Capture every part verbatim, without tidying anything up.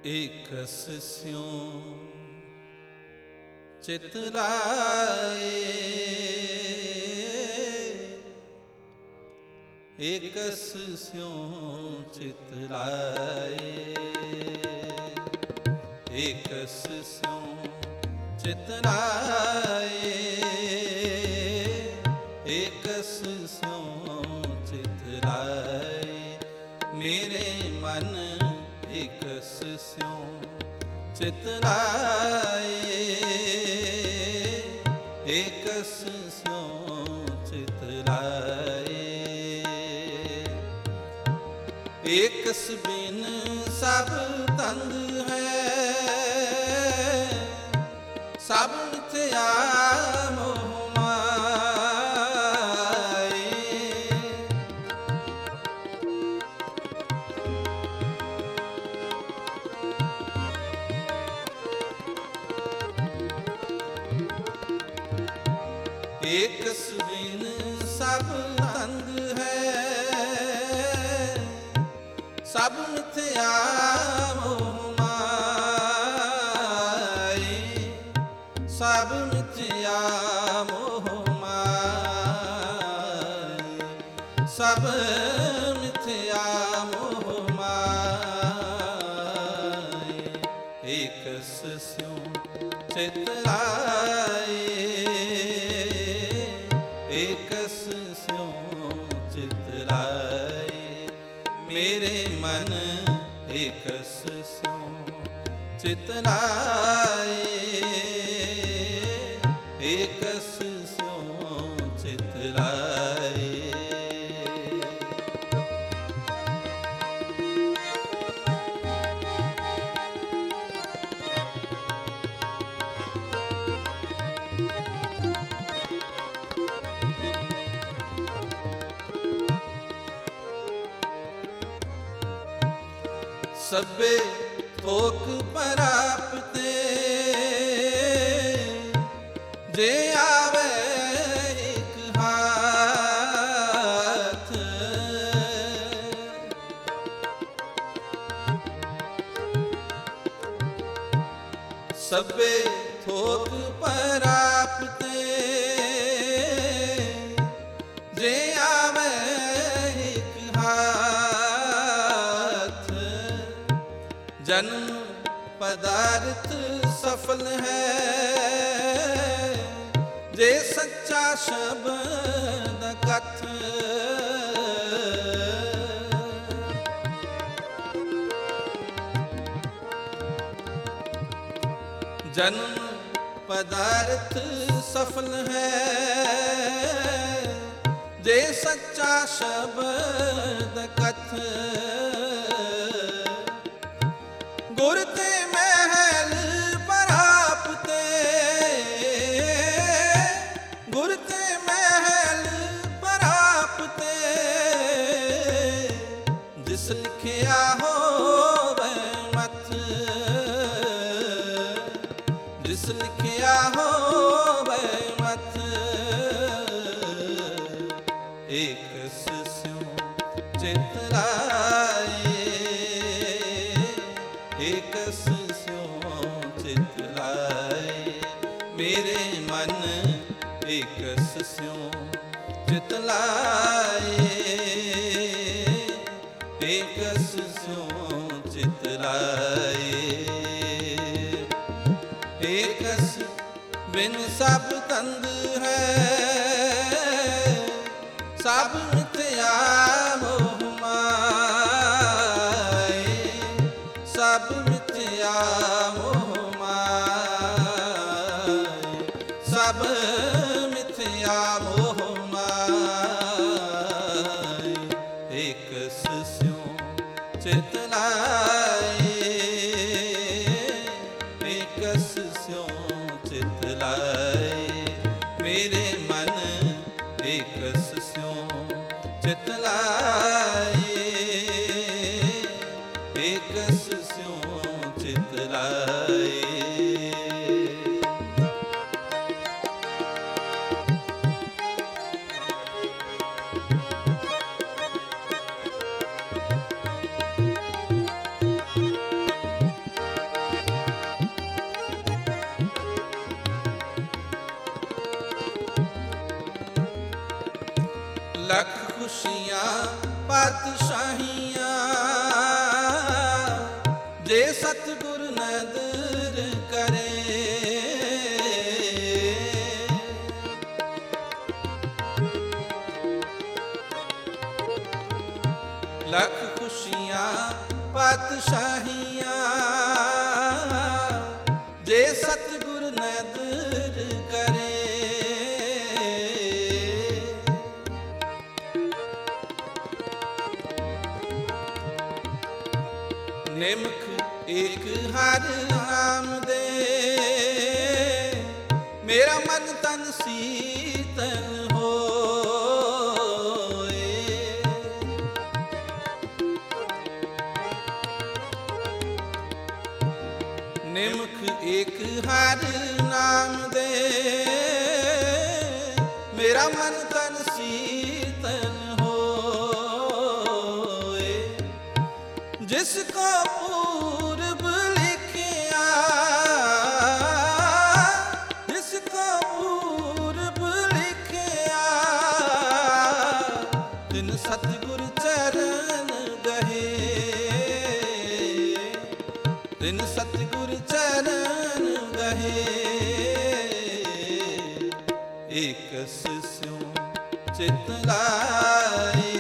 एकस स्यों चित लाए, एकस स्यों चित लाए, एकस स्यों चित लाए, एकस स्यों चित लाए। मेरे मन एकस स्यों चित लाए, एकस स्यों चित लाए। एकस बिन सब तंग है, सब मिथ्या मोह माए। एकस बिन सब तंग है, सब मिथ्या मोह माए, सब मिथ्या मोह माए, सब मिथ्या मोह माए। एकस स्यों चित लाए, एकस स्यों चित लाए। मेरे मन एकस स्यों चित लाए, एकस स्यों चित लाए। सबे थोक परापते, जे आवे एक हाथ। सबे थोक परापते, जे आवे एक हाथ। जन्म पदार्थ सफल है, जे सच्चा शब्द कथ। जन्म पदार्थ सफल है, जे सच्चा शब्द कथ। गुर ते महल परापते, गुर ते महल परापते। जिस लिखिया होवे मत, जिस लिखिया होवे मत। एकस स्यों चित लाए, एकस स्यों चित लाए। मेरे मन एकस स्यों चित लाए, एकस स्यों चित लाए। एकस बिन सब तंग है, सब मिथ्या मोह माए, सब मिथ्या मोह माए, सब मिथ्या मोह माए। एकस स्यों चित लाए, एकस स्यों चित लाए। मेरे मन एकस स्यों चित लाए, एकस स्यों चित लाए। पातशाहियाँ जे सतगुर नदर करे। लख खुशियाँ पातशाहियाँ जे सतगुर नदर करे। निमख एक हर नाम दे मेरा मन तन शीतल होए। निमख एक हर नाम दे मेरा मन तन शीतल होए। जिसको पूर्व लिखिया जिसको पूर्व लिखिया तिन सतगुर चरण गहे। तिन सतगुर चरण गहे। एकस स्यों चित लाए।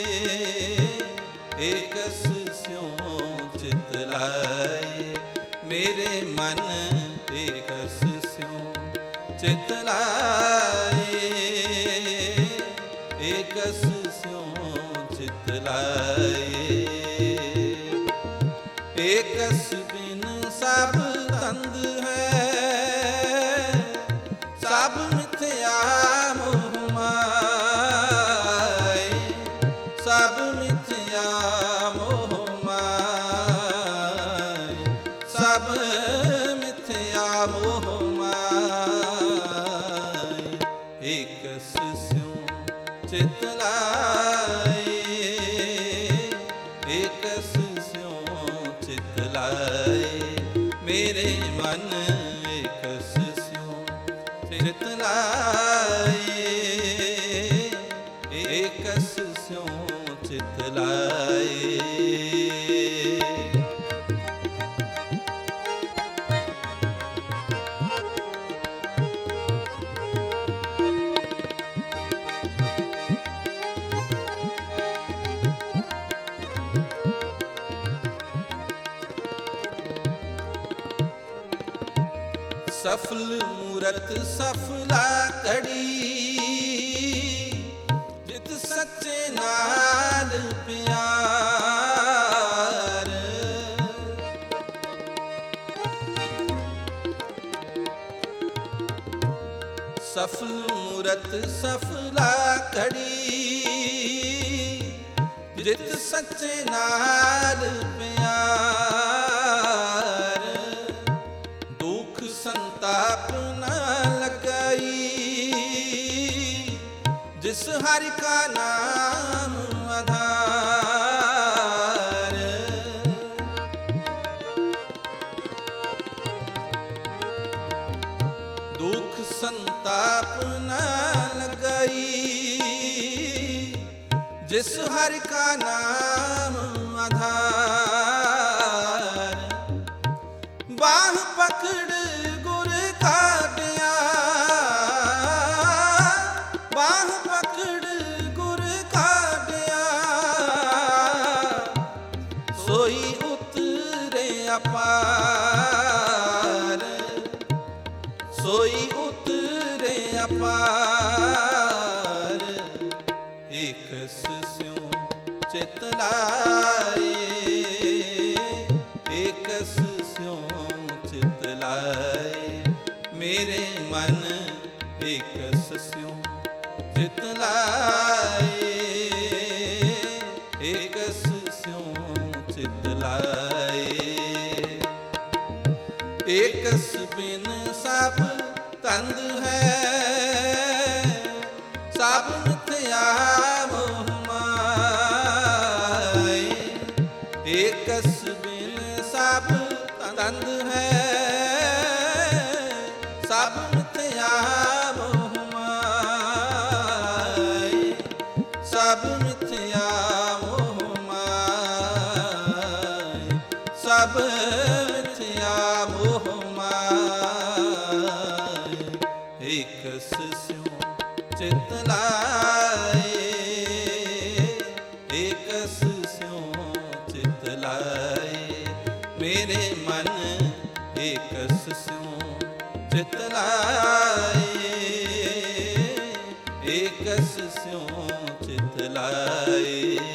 एकस स्यों चित लाए मेरे मन। एकस स्यों चित लाए। एकस स्यों चित लाए। एकस बिन सब तंद है सब मिथ्या मोह माय। सब मिथ्या मोह माय। सब मिथ्या मोह माय। एकस स्यों चित लाए। एकस स्यों चित लाए मेरे मन। एकस स्यों चित लाए। एकस स्यों चित लाए। सफल मूरत सफला कड़ी जित सच्चे नाल प्यार। सफल मूरत सफला कड़ी जित सच्चे नाल प्यार। दुख संताप न लगाई जिस हरि का नाम आधार। दुख संताप न लगाई जिस हरि का नाम आधार। बाह पकड़ गुर काटिया। बाह पकड़ गुर काटिया सोई उतरे अपार। सोई उतरे अपार। एकस स्यों चित लाए। एकस स्यों चित लाए मेरे मन। एकस स्यों चित लाए। एकस स्यों चित लाए। एकस बिन सब तंद है सब मिथ्या मोह माय। एकस बिन सब तंद है सब मिथ्या मोह माय। सब मिथ्या मोह मेरे मन एकस स्यों चित लाए, एकस स्यों चित लाए।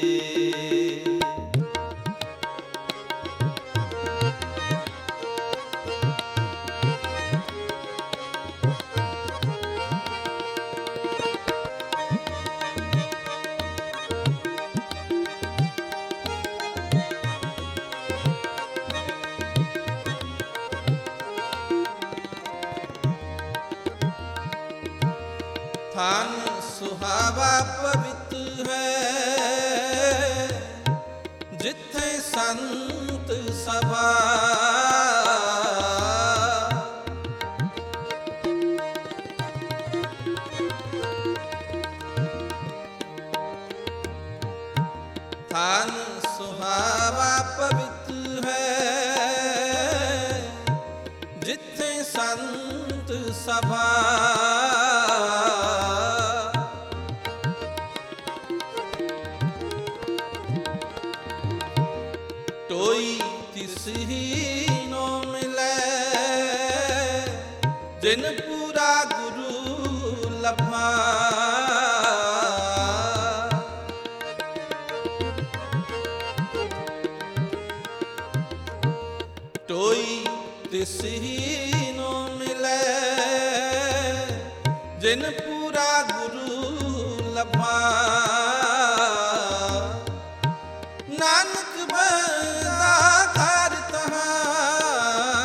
थान सुहावा पवित्र है, जिथे संत सभा। थान सुहावा पवित्र है, जिथे संत सभा। टोई तिस ही नो मिले, जिन पूरा गुरु लभा। टोई तिस ही नो मिले, जिन पूरा गुरु लभा। नानक बंदा घर तहाँ,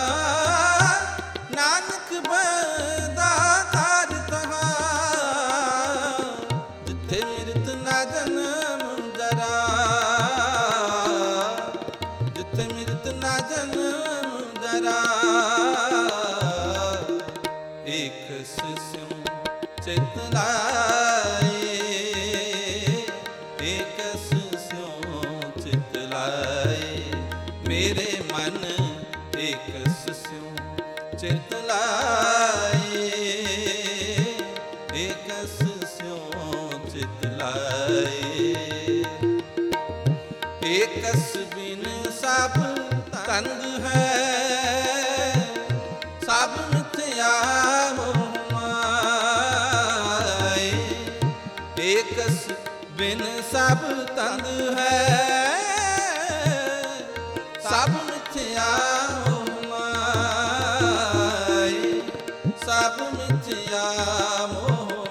नानक बंदा घर तहाँ, जिथे मृत ना जन्म जरा, जिथे मृत ना जन्म जरा। एकस स्यों चित लाए, एकस चित लाए। मेरे मन एकस स्यों चित लाए, एकस स्यों चित लाए। एकस बिन सब तंग है, सब मिथ्या मोह माए। एकस बिन सब तंग है, सब मिथ्या मोह माए। सब मिथ्या मोह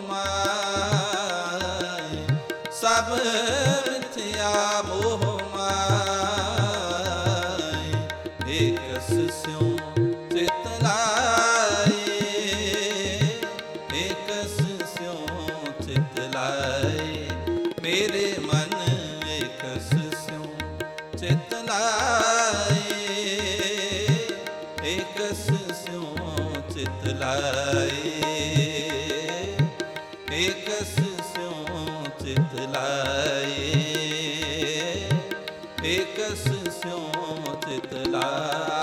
माए, सब मिथ्या मोह माए। एकस स्यों चित लाए, एकस स्यों चित लाए। मेरे मन एकस स्यों चित लाए, एकस स्यों चित लाए। एकस स्यों चित लाए, एकस स्यों चित लाए।